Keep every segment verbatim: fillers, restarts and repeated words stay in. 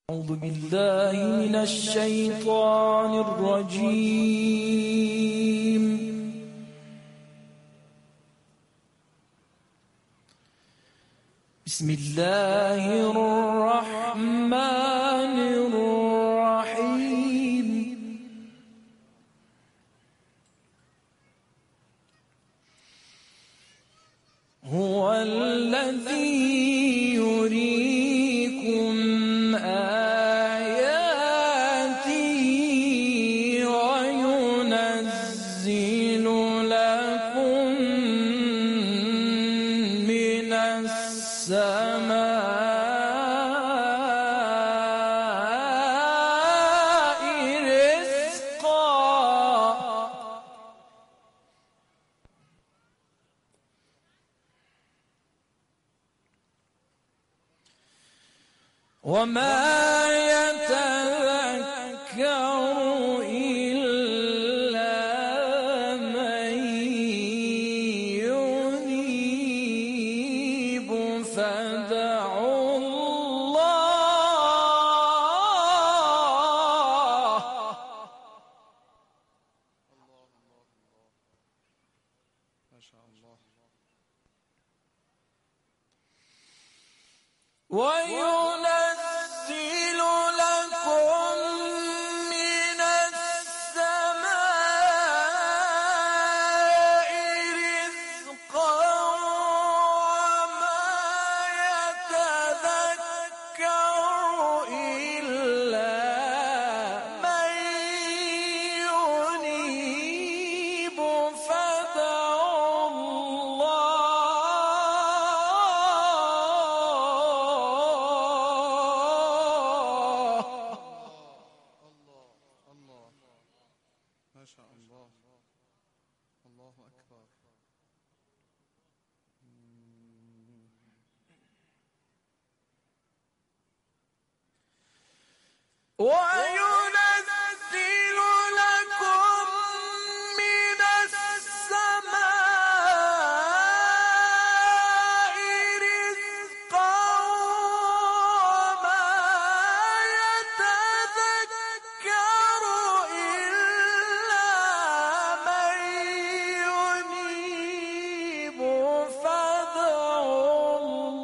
أعوذ بالله من الشيطان الرجيم. بسم الله الرحمن الرحيم. هو الذي يريكم آياته وينزل لكم من السماء رزقا وما يتذكر إلا من ينيب فادعوا الله. ما شاء الله. وينزل لكم من السماء رزقا وما يتذكر إلا من ينيب فادعوا الله. ما شاء الله. الله أكبر. وينزل لكم من السماء رزقا وما يتذكر إلا من ينيب فادعوا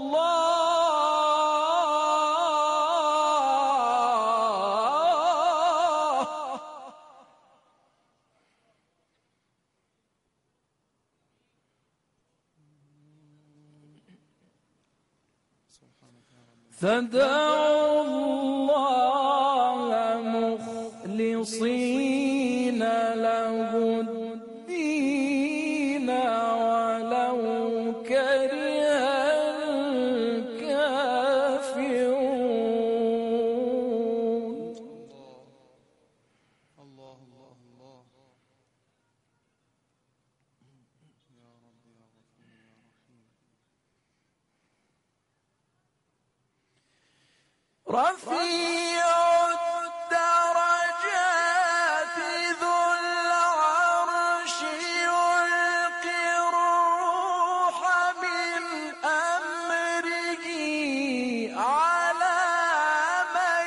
الله. سبحانك يا رب. فادعوا الله مخلصين له الدين ولو كره الكافرون. الله الله الله. يا رب يا غفور يا رحيم. رفيع الدرجات ذو العرش يلقي الروح من أمره على من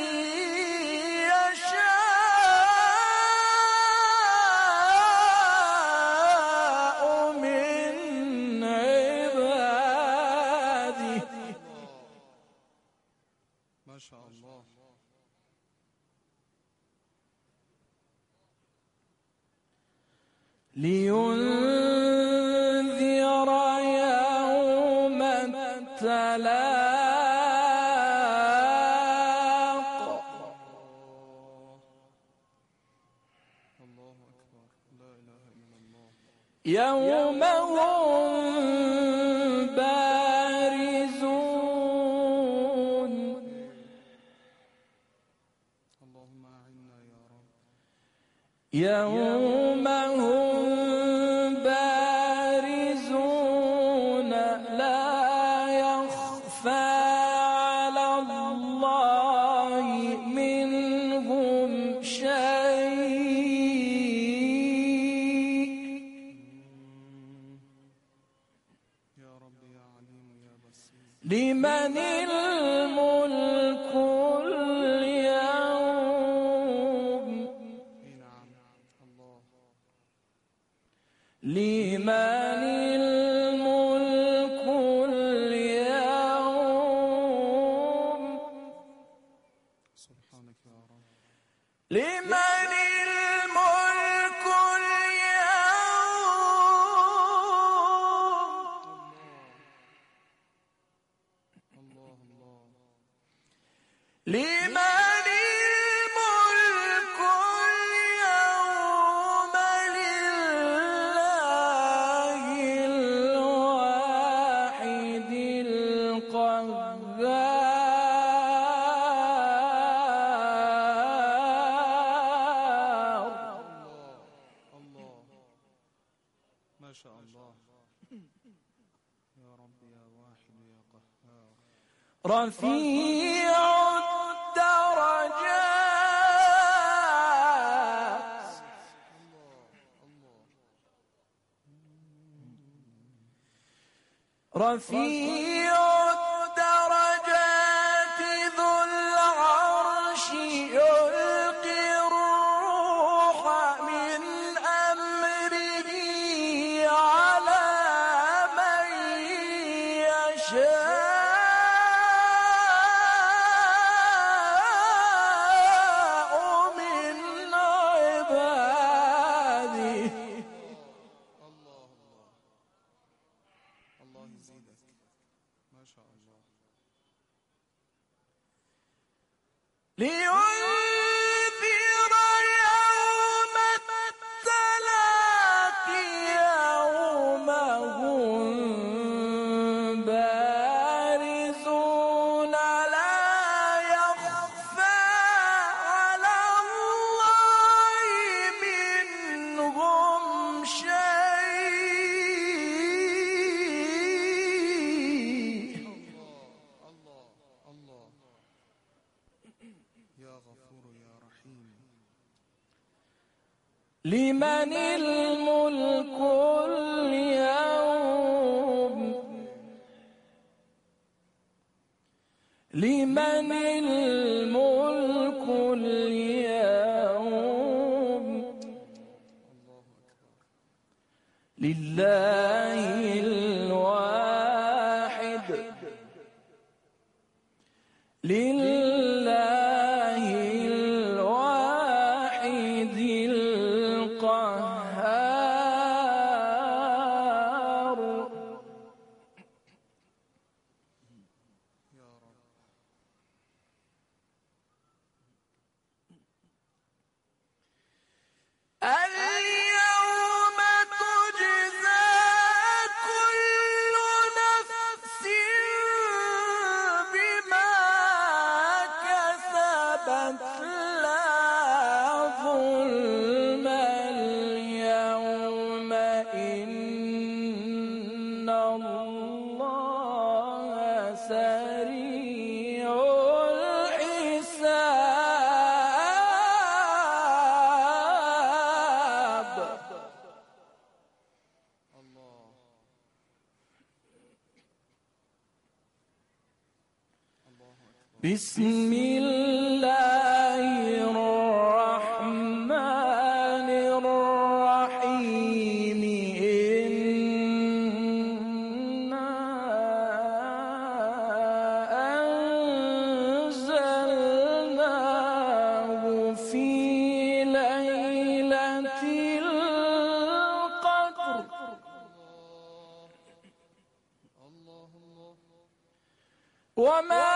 يشاء من عباده. ما شاء الله. لينذر يوم التلاق. الله أكبر. لا إله إلا الله. يوم هم بارزون. اللهم أعنا يا رب. يوم هم بارزون لا يخفى على الله منهم شيء. يا رب يا عليم يا بصير. لمن الملك لمن الملك اليوم الله الله لمن الملك اليوم لله الواحد القهار ما شاء الله يا رب يا واحد يا قهار رفيع الدرجات رفيع الدرجات ذو العرش يلقي الروح من أمره على من يشاء من عباده الله الله الله يزيدك ما شاء الله لينذر يوم التلاق يوم هم بارزون لا يخفى على الله منهم شيء الله الله يا غفور يا رحيم لمن الملك اليوم لمن الملك اليوم لله الواحد لله الواحد القهار يا رب اليوم تجزى كل نفس بما كسبت لا ظلم اليوم إن الله سريع الحساب الله الله أكبر بسم الله الرحمن الرحيم إنا أنزلناه في ليلة القدر الله الله وما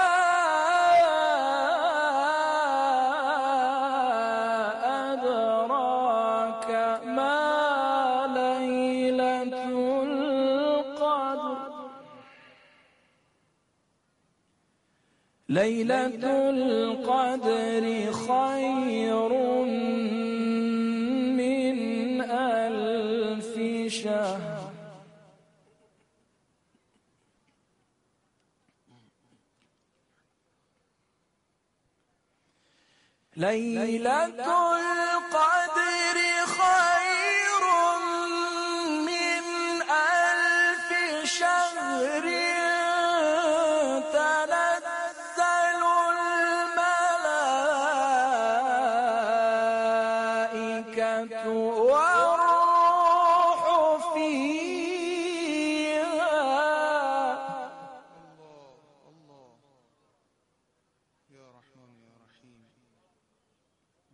أدراك ما ليلة القدر ليلة القدر خير من ألف شهر ليلة القدر خير من ألف شهر تنزل الملائكة والروح فيها الله الله يا رحمن يا رحيم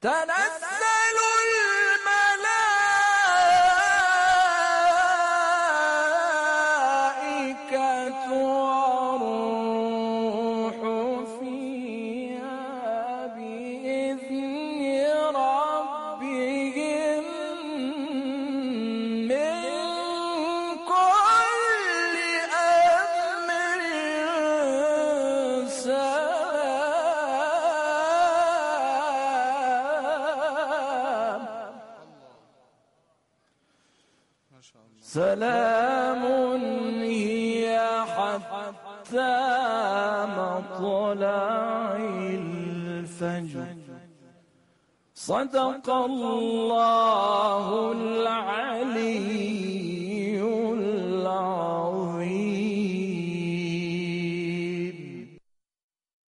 تنزل الملائكة والروح فيها بإذن ربهم من كل أمر سلام ما شاء الله. سلام هي حتى مطلع الفجر. صدق الله العلي العظيم.